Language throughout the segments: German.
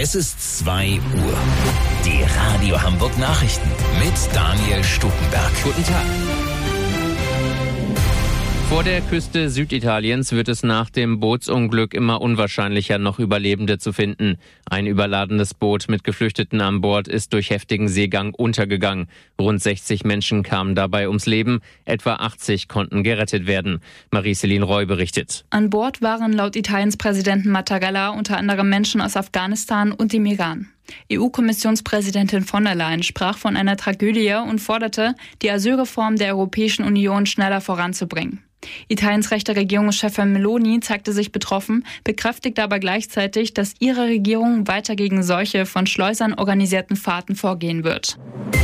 Es ist 2 Uhr. Die Radio Hamburg Nachrichten mit Daniel Stuckenberg. Guten Tag. Vor der Küste Süditaliens wird es nach dem Bootsunglück immer unwahrscheinlicher, noch Überlebende zu finden. Ein überladenes Boot mit Geflüchteten an Bord ist durch heftigen Seegang untergegangen. Rund 60 Menschen kamen dabei ums Leben, etwa 80 konnten gerettet werden. Marie-Céline Roy berichtet. An Bord waren laut Italiens Präsidenten Mattarella unter anderem Menschen aus Afghanistan und dem Iran. EU-Kommissionspräsidentin von der Leyen sprach von einer Tragödie und forderte, die Asylreform der Europäischen Union schneller voranzubringen. Italiens rechte Regierungschefin Meloni zeigte sich betroffen, bekräftigte aber gleichzeitig, dass ihre Regierung weiter gegen solche von Schleusern organisierten Fahrten vorgehen wird.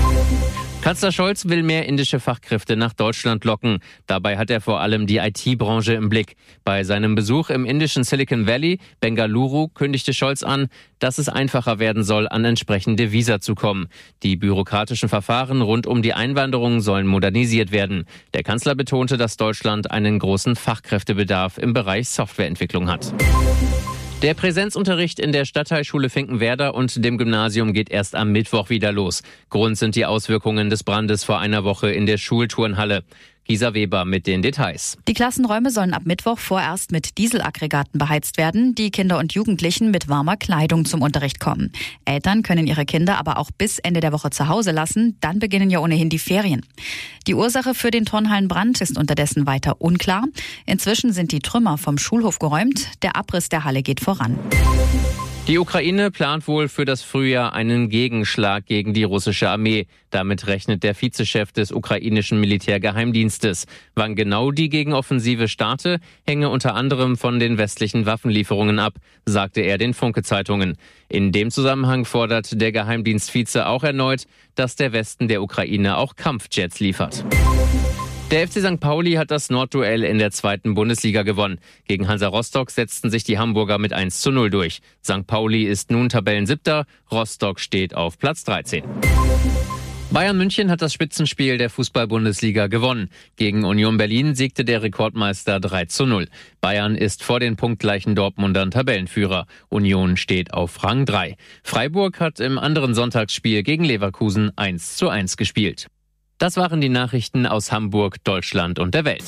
Kanzler Scholz will mehr indische Fachkräfte nach Deutschland locken. Dabei hat er vor allem die IT-Branche im Blick. Bei seinem Besuch im indischen Silicon Valley, Bengaluru, kündigte Scholz an, dass es einfacher werden soll, an entsprechende Visa zu kommen. Die bürokratischen Verfahren rund um die Einwanderung sollen modernisiert werden. Der Kanzler betonte, dass Deutschland einen großen Fachkräftebedarf im Bereich Softwareentwicklung hat. Der Präsenzunterricht in der Stadtteilschule Finkenwerder und dem Gymnasium geht erst am Mittwoch wieder los. Grund sind die Auswirkungen des Brandes vor einer Woche in der Schulturnhalle. Gisa Weber mit den Details. Die Klassenräume sollen ab Mittwoch vorerst mit Dieselaggregaten beheizt werden. Die Kinder und Jugendlichen mit warmer Kleidung zum Unterricht kommen. Eltern können ihre Kinder aber auch bis Ende der Woche zu Hause lassen. Dann beginnen ja ohnehin die Ferien. Die Ursache für den Turnhallenbrand ist unterdessen weiter unklar. Inzwischen sind die Trümmer vom Schulhof geräumt. Der Abriss der Halle geht voran. Die Ukraine plant wohl für das Frühjahr einen Gegenschlag gegen die russische Armee. Damit rechnet der Vizechef des ukrainischen Militärgeheimdienstes. Wann genau die Gegenoffensive starte, hänge unter anderem von den westlichen Waffenlieferungen ab, sagte er den Funke-Zeitungen. In dem Zusammenhang fordert der Geheimdienstvize auch erneut, dass der Westen der Ukraine auch Kampfjets liefert. Der FC St. Pauli hat das Nordduell in der 2. Bundesliga gewonnen. Gegen Hansa Rostock setzten sich die Hamburger mit 1:0 durch. St. Pauli ist nun Tabellensiebter, Rostock steht auf Platz 13. Bayern München hat das Spitzenspiel der Fußball-Bundesliga gewonnen. Gegen Union Berlin siegte der Rekordmeister 3:0. Bayern ist vor den punktgleichen Dortmundern Tabellenführer. Union steht auf Rang 3. Freiburg hat im anderen Sonntagsspiel gegen Leverkusen 1:1 gespielt. Das waren die Nachrichten aus Hamburg, Deutschland und der Welt.